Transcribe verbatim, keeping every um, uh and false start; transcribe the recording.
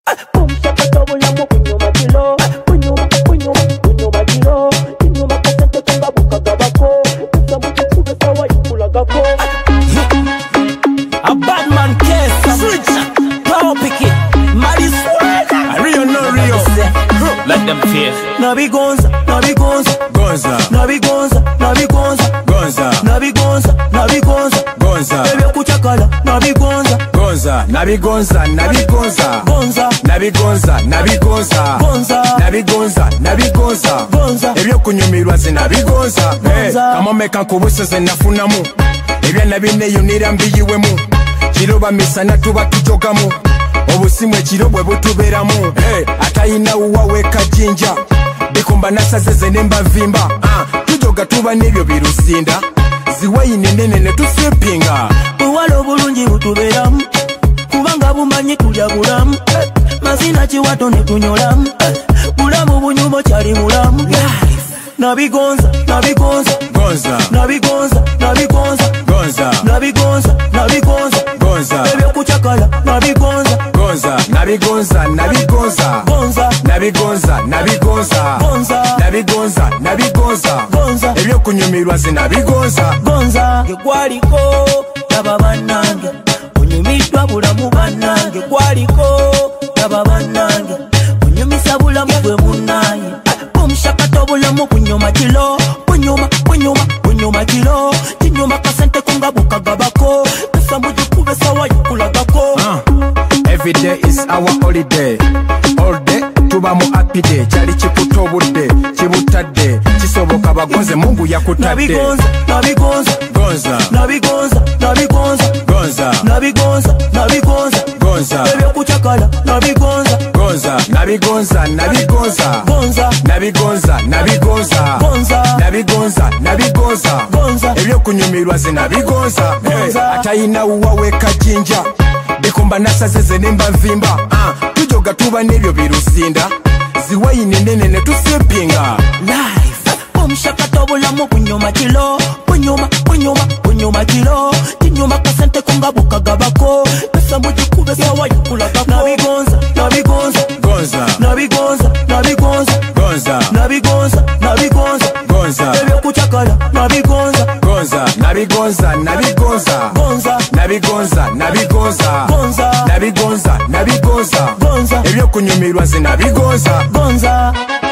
Boom shakata bulamu kunyuma kilo. Kunyuma kunyuma kunyuma kilo. Kunyuma kasente kunga bukaga bako. Samuti kuga sawa yukula gako. A bad man case, switch, power pick it, Mali swag. A real no real, let them fear. Nabi Gonza, Nabi Gonza, Gonza, Nabi Gonza, Nabi Gonza, Gonza, Nabi Gonza, Nabi Gonza, Gonza, Ebyo kuchakala, Nabi Gonza, Gonza, Nabi Gonza, Nabi Gonza, Gonza, Nabi Gonza, Nabi Gonza, Gonza, Nabi Gonza, Nabi Gonza, Gonza, ebyo kunyumirwa ze Nabi Gonza. Hey, kama meka kubuse ze nafunamu, ebya nabine yunira mbiyiwemu, kiroba misana tuba tujogamu, obusimwe kirobwe butuberamu. Hey, atayina uwawe kajinja, bikumba nasaze ze nemba vimba. Ah, tujoga tuba nebyo birusinda, ziwayine nene ne tusipinga. Buwalo bulungi butuberamu, kubanga bumanyi tulya bulamu. Mazina kiwato ne tunyolamu, bulamu bunyumo kyali mulamu. Nabi Gonza, Nabi Gonza, Gonza, Nabi Gonza, Nabi Gonza, Gonza, Nabi Gonza, Nabi Gonza, Gonza, ebyo kuchakala, Nabi Gonza, Gonza, Nabi Gonza, Nabi Gonza, Gonza, Nabi Gonza, Nabi Gonza, Gonza, Nabi Gonza, Nabi Gonza, Gonza, ebyo kunyumirwa ze Nabi Gonza. Gonza, gwaliko naba bannange, kunyumiddwa bulamu bannange, gwaliko naba bannange, kunyumisa bulamu bwe munnaye. Omushakato bulamu kunyuma kilo, kunyuma kunyuma kunyuma kilo, kinyuma kasente kunga bukagabako, pesa mujikube sawa yukulagako. Uh, every day is our holiday, all day tuba mu happy day, kyali kikuta obudde kibutadde, kisoboka bagonze Mungu yakutadde. Nabi Gonza, Nabi Gonza, Gonza, Nabi Gonza, Nabi Gonza, Gonza, Nabi Gonza, Nabi Gonza, Gonza, ebyo kuchakala, Nabi Gonza, Gonza, Nabi Gonza, Nabi Gonza, Gonza, Nabi Gonza, Nabi Gonza, Gonza, Nabi Gonza, Nabi Gonza, Gonza, ebyo kunyumirwa ze Nabi Gonza. Hey, atayina uwawe kajinja, bikumba nasaze ze nemba vimba. Ah, tujoga tuba nebyo birusinda, ziwayine nene ne tusipinga. life, omushakato bulamu kunyuma kilo, kunyuma kunyuma kunyuma kilo, kinyuma kasente kunga bukagabako, pesa mujikube sawa yukulagako. Nabi Gonza, Nabi Gonza, Gonza, Nabi Gonza, Nabi Gonza, Gonza, Nabi Gonza, Nabi Gonza, Gonza, ebyo kuchakala, Nabi Gonza, Gonza, Nabi Gonza, Nabi Gonza, Gonza, Nabi Gonza, Nabi Gonza, Gonza, Nabi Gonza, Nabi Gonza, Gonza, ebyo kunyumirwa ze Nabi Gonza. Gonza.